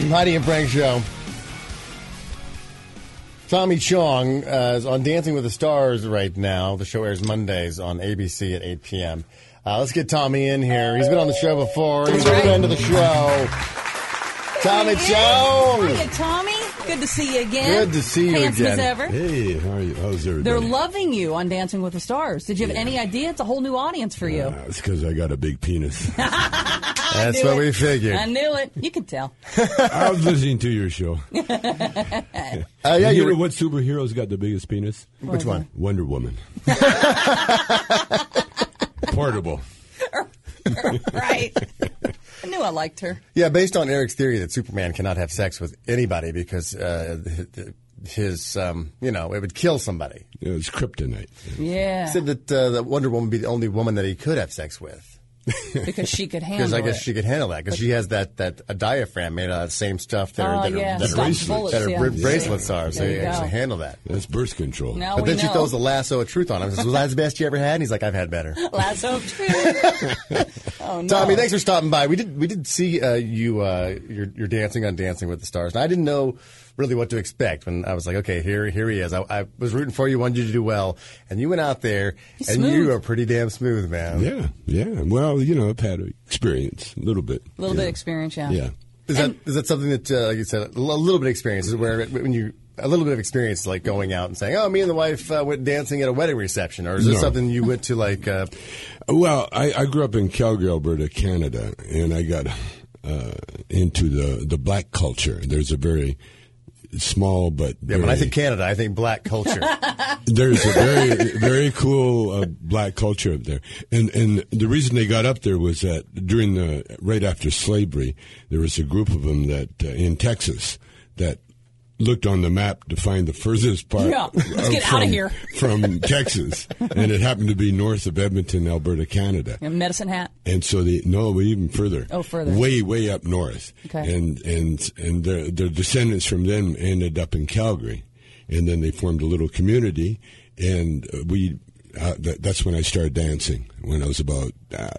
Heidi and Frank Show. Tommy Chong is on Dancing with the Stars right now. The show airs Mondays on ABC at 8 p.m. Let's get Tommy in here. He's been on the show before. He's a friend of the show. Tommy Chong! Hiya, Tommy. Good to see you again. Good to see you Handsome again. as ever. Hey, how are you? How's everybody? They're loving you on Dancing with the Stars. Did you have any idea? It's a whole new audience for you. It's because I got a big penis. That's what we figured. I knew it. You could tell. I was listening to your show. You know what superhero's got the biggest penis? Which one? Wonder Woman. Portable. Right. I knew I liked her. Yeah, based on Eric's theory that Superman cannot have sex with anybody because his it would kill somebody. It was kryptonite. Yeah. He said that Wonder Woman would be the only woman that he could have sex with. Because she could handle it. Because I guess she could handle that. Because she has a diaphragm made out of the same stuff that her bracelets are. So you actually handle that. That's birth control. Now but then she throws the lasso of truth on him. Says, "Was that the best you ever had?" And he's like, "I've had better." Lasso of truth. Oh no, Tommy, thanks for stopping by. We did see you're dancing on Dancing with the Stars, and I didn't know really what to expect when I was like, okay, here he is. I was rooting for you, wanted you to do well, and you went out there, you are pretty damn smooth, man. Yeah. Well, I've had experience, a little bit. A little bit of experience, yeah. Yeah. Is that something that, like you said, a little bit of experience is where when you a little bit of experience, like going out and saying, "Oh, me and the wife went dancing at a wedding reception," or is this something you went to like? Well, I grew up in Calgary, Alberta, Canada, and I got into the black culture. There's a very small but when I think Canada, I think black culture. There's a very very cool black culture up there, and the reason they got up there was that right after slavery, there was a group of them that in Texas that looked on the map to find the furthest part let's get out of here. from Texas, and it happened to be north of Edmonton, Alberta, Canada. Medicine Hat? And so even further. Oh, further. Way up north. Okay. And their descendants from them ended up in Calgary, and then they formed a little community, and that's when I started dancing, when I was about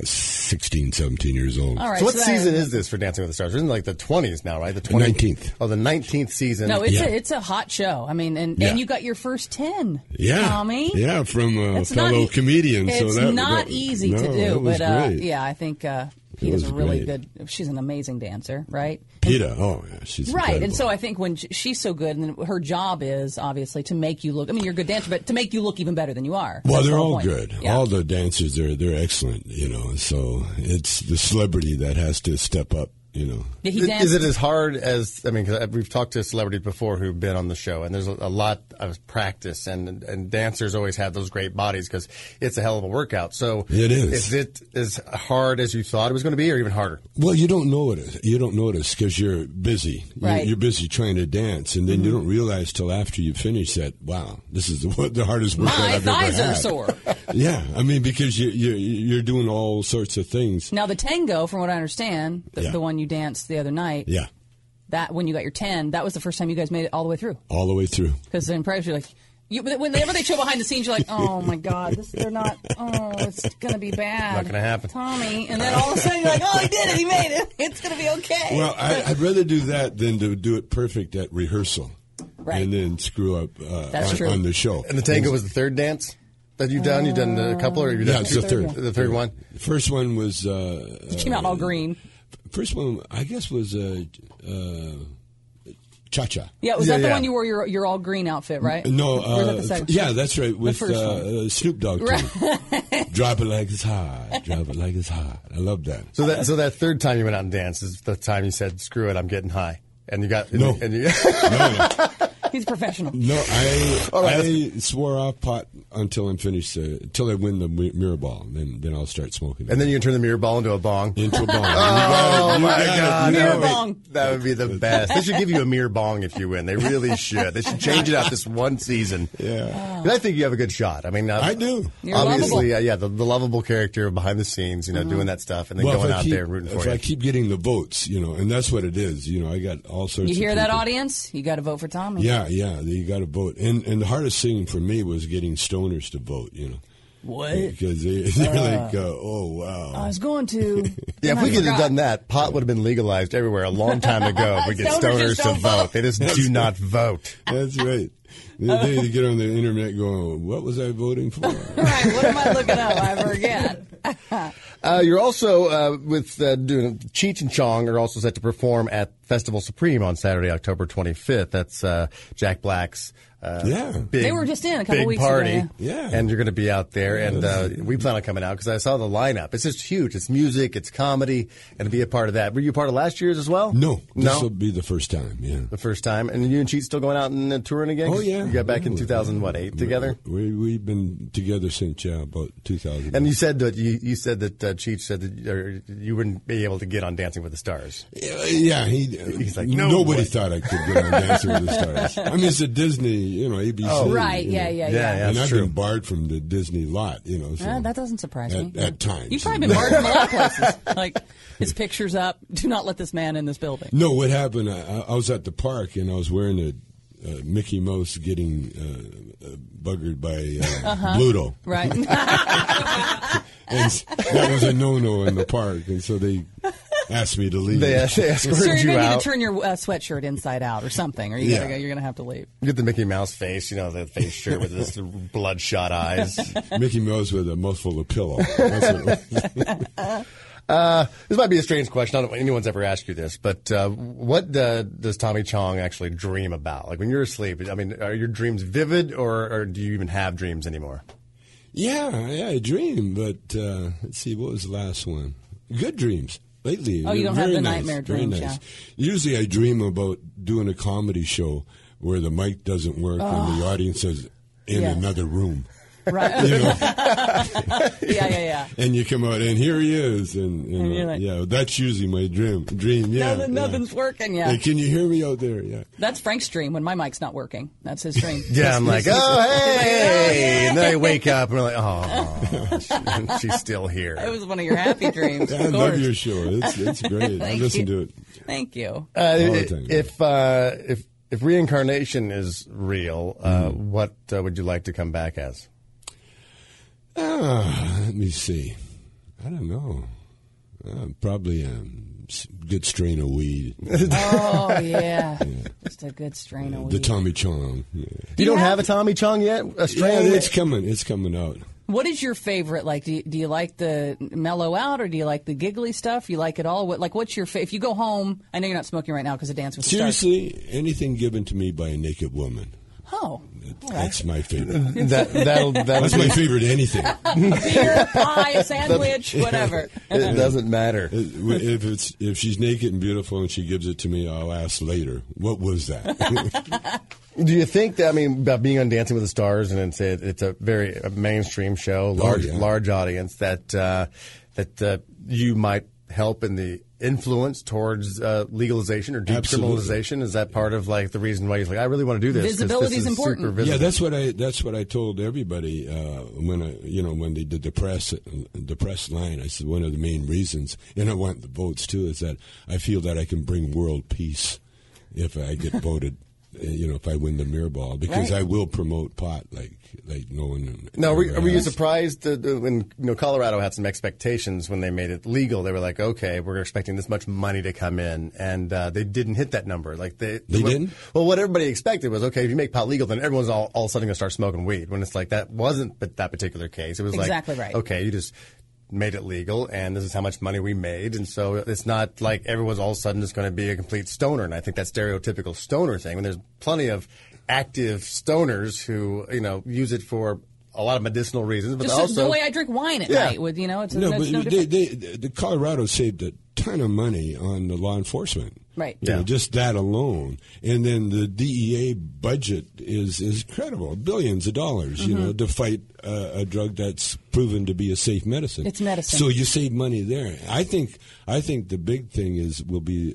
16, 17 years old. All right, so what season is this for Dancing with the Stars? It's in like the 20s now, right? The 19th. Oh, the 19th season. No, it's a hot show. I mean, and you got your first 10. Yeah. Tommy. Yeah, from a fellow comedian. It's not easy to do, but I think Peta's a really good. She's an amazing dancer, right? Peta, she's right. incredible. And so I think when she's so good, and then her job is obviously to make you look. I mean, you're a good dancer, but to make you look even better than you are. Well, That's they're the all point. good. Yeah. All the dancers, they're excellent. So it's the celebrity that has to step up. Did he dance? Is it as hard as, because we've talked to celebrities before who've been on the show, and there's a lot of practice, and dancers always have those great bodies because it's a hell of a workout. So it is. Is it as hard as you thought it was going to be, or even harder? Well, you don't know it. You don't notice because you're busy. Right. You're busy trying to dance, and then you don't realize till after you finish that, wow, this is the hardest workout I've ever had. My thighs are sore. Yeah, because you're doing all sorts of things. Now, the tango, from what I understand, the one you danced the other night, that when you got your 10, that was the first time you guys made it all the way through. All the way through. Because in practice, you're like, whenever they show behind the scenes, you're like, oh my God, they're not, it's going to be bad. Not going to happen. Tommy. And then all of a sudden you're like, oh, he did it, he made it. It's going to be okay. Well, I'd rather do that than to do it perfect at rehearsal. Right. And then screw up on the show. And the tango was the third dance that you've done? You've done a couple, or you've done it's the third. The third one? The first one was... it came out all green. First one, I guess, was Cha-Cha. Yeah, was that the one you wore your all green outfit, right? No, or was that the second? Yeah, that's right, with Snoop Dogg. Right. Drop it like it's hot. Drop it like it's hot. I love that. So that third time you went out and danced is the time you said, "Screw it, I'm getting high," and you got no. He's professional. No, I swore off pot until I'm finished. Until I win the mirror ball, then I'll start smoking. And then you can turn the mirror ball into a bong. Into a bong. Oh my God! Mirror bong. That would be the best. They should give you a mirror bong if you win. They really should. They should change it out this one season. Yeah. But I think you have a good shot. I mean, I do. You're obviously, lovable. the lovable character behind the scenes, doing that stuff, and then going out there and rooting for you. If I keep getting the votes, and that's what it is. I got all sorts. You hear of that, people. audience? You got to vote for Tommy. Yeah, you got to vote. And the hardest thing for me was getting stoners to vote. What? Because they're like, oh, wow. I was going to. Yeah, if we could have done that, pot would have been legalized everywhere a long time ago. We get stoners to vote. They just do not vote. That's right. They get on the internet going, what was I voting for? Right, what am I looking up? I forget. You're also doing Cheech and Chong are also set to perform at Festival Supreme on Saturday, October 25th. That's Jack Black's big, they were just in a couple weeks party. ago. Yeah. And you're going to be out there, and we plan on coming out because I saw the lineup. It's just huge. It's music, it's comedy, and to be a part of that. Were you a part of last year's as well? No. This will be the first time, yeah. The first time. And you and Cheech still going out and touring again? Oh, yeah. You got back in 2008 together? We've been together since, about 2000. And you said that Cheech said that you wouldn't be able to get on Dancing with the Stars. Yeah, he's like, nobody thought I could get on Dancing with the Stars. I mean, it's a Disney, ABC. Oh, right, yeah. And I've been barred from the Disney lot, so that doesn't surprise me. At times. You've probably been barred from a lot of places. Like, his picture's up. Do not let this man in this building. No, what happened, I was at the park, and I was wearing a Mickey Mouse getting buggered by Bluto. Right. And that was a no-no in the park, and so they asked me to leave. They escorted So you're you going out. to turn your sweatshirt inside out or something, or you're going to have to leave. You get the Mickey Mouse face, the face shirt with this bloodshot eyes. Mickey Mouse with a mouthful of pillow. That's what This might be a strange question. I don't know if anyone's ever asked you this, but what does Tommy Chong actually dream about? Like when you're asleep, I mean, are your dreams vivid, or do you even have dreams anymore? Yeah, I dream, but let's see, what was the last one? Good dreams. Lately. Oh, you don't have the nice, nightmare dreams, nice. Usually I dream about doing a comedy show where the mic doesn't work and the audience is in another room. Right. Yeah. And you come out, and here he is. And you're like, that's usually my dream. Yeah. Nothing's working, Hey, can you hear me out there? Yeah. That's Frank's dream when my mic's not working. That's his dream. Yeah, I'm like, oh, hey. And then I wake up, and we're like, oh, she's still here. It was one of your happy dreams. I love your show. It's great. I listen to it. Thank you. All the time. If reincarnation is real, what would you like to come back as? Let me see. I don't know. Probably a good strain of weed. Oh, yeah. Just a good strain of weed. The Tommy Chong. Yeah. You don't have a Tommy Chong yet? A strain? Yeah, it's coming. It's coming out. What is your favorite? Like, do you like the mellow out, or do you like the giggly stuff? You like it all? What's your favorite? If you go home, I know you're not smoking right now because of Dance with the Stars. Seriously, anything given to me by a naked woman. Oh, that's my favorite. That's my favorite. Anything. A beer, pie, a sandwich, whatever. It doesn't matter. If she's naked and beautiful and she gives it to me, I'll ask later, what was that? Do you think that, about being on Dancing with the Stars, and it's a very mainstream show, large audience, that you might help in the influence towards legalization or decriminalization? Is that part of the reason why you're like, I really want to do this? Visibility is important. Yeah, that's what I told everybody when they did the press line. I said one of the main reasons, and I want the votes too, is that I feel that I can bring world peace if I get voted. If I win the mirror ball, because I will promote pot like no one. No, were you surprised when Colorado had some expectations when they made it legal? They were like, okay, we're expecting this much money to come in, and they didn't hit that number. Like they didn't. Well, what everybody expected was, okay, if you make pot legal, then everyone's all of a sudden going to start smoking weed. When it's like that wasn't that particular case. It was exactly right. Okay, you just made it legal, and this is how much money we made, and so it's not like everyone's all of a sudden just going to be a complete stoner. And I think that stereotypical stoner thing, when there's plenty of active stoners who use it for a lot of medicinal reasons, but just also the way I drink wine at night. With the Colorado saved a ton of money on the law enforcement. Right. Just that alone. And then the DEA budget is incredible, billions of dollars, to fight a drug that's proven to be a safe medicine. It's medicine. So you save money there. I think the big thing will be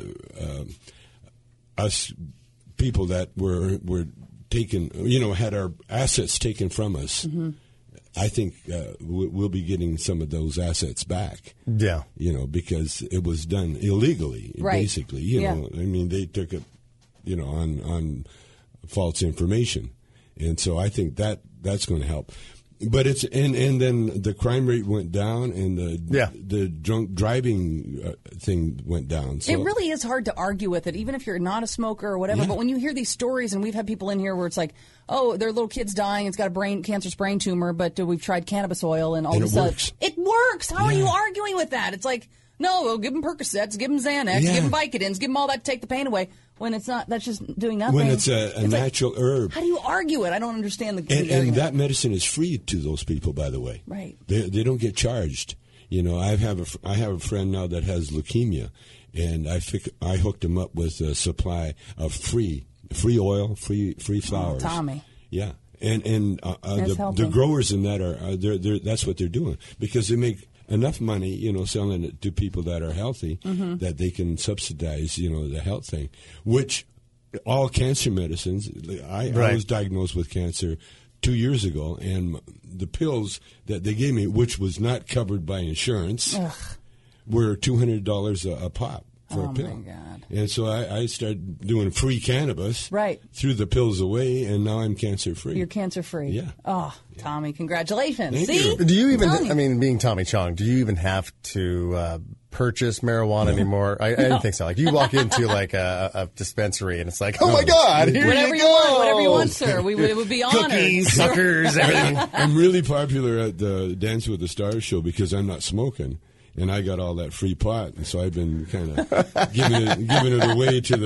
us people that were taken, had our assets taken from us. Mm-hmm. I think we'll be getting some of those assets back. Yeah. Because it was done illegally, basically. They took it, on false information. And so I think that's going to help. But it's and then the crime rate went down, and the drunk driving thing went down. So it really is hard to argue with it, even if you're not a smoker or whatever. Yeah. But when you hear these stories, and we've had people in here where it's like, oh, their little kid's dying, it's got a cancerous brain tumor, but we've tried cannabis oil, and all of a sudden it works. How are you arguing with that? It's like, no, we'll give them Percocets, give them Xanax, give them Vicodins, give them all that to take the pain away. When it's not, that's just doing nothing. When it's a natural herb. How do you argue it? I don't understand the and that medicine is free to those people, by the way. Right. They don't get charged. You know, I have a friend now that has leukemia, and I hooked him up with a supply of free oil, free flowers. Oh, Tommy. Yeah. And the growers in that are that's what they're doing, because they make enough money, you know, selling it to people that are healthy, that they can subsidize, you know, the health thing, which all cancer medicines, I was diagnosed with cancer 2 years ago, and the pills that they gave me, which was not covered by insurance, were $200 a pop for a pill. Oh, my God. And so I started doing free cannabis. Right. Threw the pills away, and now I'm cancer-free. You're cancer-free. Yeah. Oh, Tommy, congratulations. Thank See? you. Do you even, I mean, being Tommy Chong, do you even have to purchase marijuana anymore? I didn't think so. Like, you walk into, like, a dispensary, and it's like, oh, my God, here Whatever you go. Whatever you want, sir. It would be honored. Cookies, suckers, everything. I'm really popular at the Dance with the Stars show because I'm not smoking. And I got all that free pot, and so I've been kind of giving it away to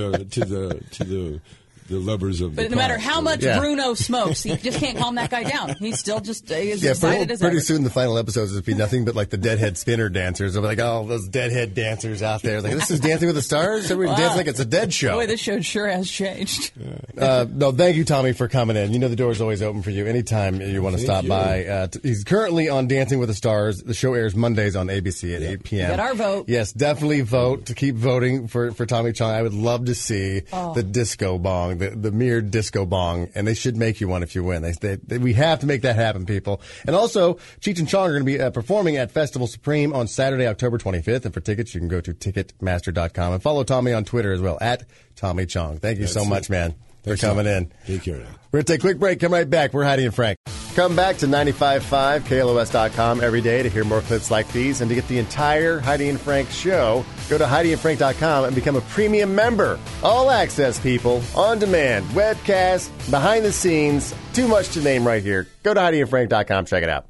the lovers of the pot. But no matter how much Bruno smokes, he just can't calm that guy down. He's still just as excited as ever. Pretty soon the final episodes will be nothing but like the Deadhead Spinner dancers. They'll be like, oh, those Deadhead dancers out there. Like, this is Dancing with the Stars? Everybody dancing like it's a Dead show. Boy, this show sure has changed. No, thank you, Tommy, for coming in. You know the door's always open for you anytime you want to stop by. He's currently on Dancing with the Stars. The show airs Mondays on ABC at 8 p.m. Get our vote. Yes, definitely vote to keep voting for Tommy Chong. I would love to see the disco bong, the mere disco bong, and they should make you one if you win. We have to make that happen, people. And also, Cheech and Chong are going to be performing at Festival Supreme on Saturday, October 25th. And for tickets, you can go to Ticketmaster.com and follow Tommy on Twitter as well, at Tommy Chong. Thank you so much, man, for coming in. Take care. We're going to take a quick break. Come right back. We're Heidi and Frank. Come back to 95.5 KLOS.com every day to hear more clips like these and to get the entire Heidi and Frank show. Go to HeidiandFrank.com and become a premium member. All access, people. On demand. Webcast. Behind the scenes. Too much to name right here. Go to HeidiandFrank.com. Check it out.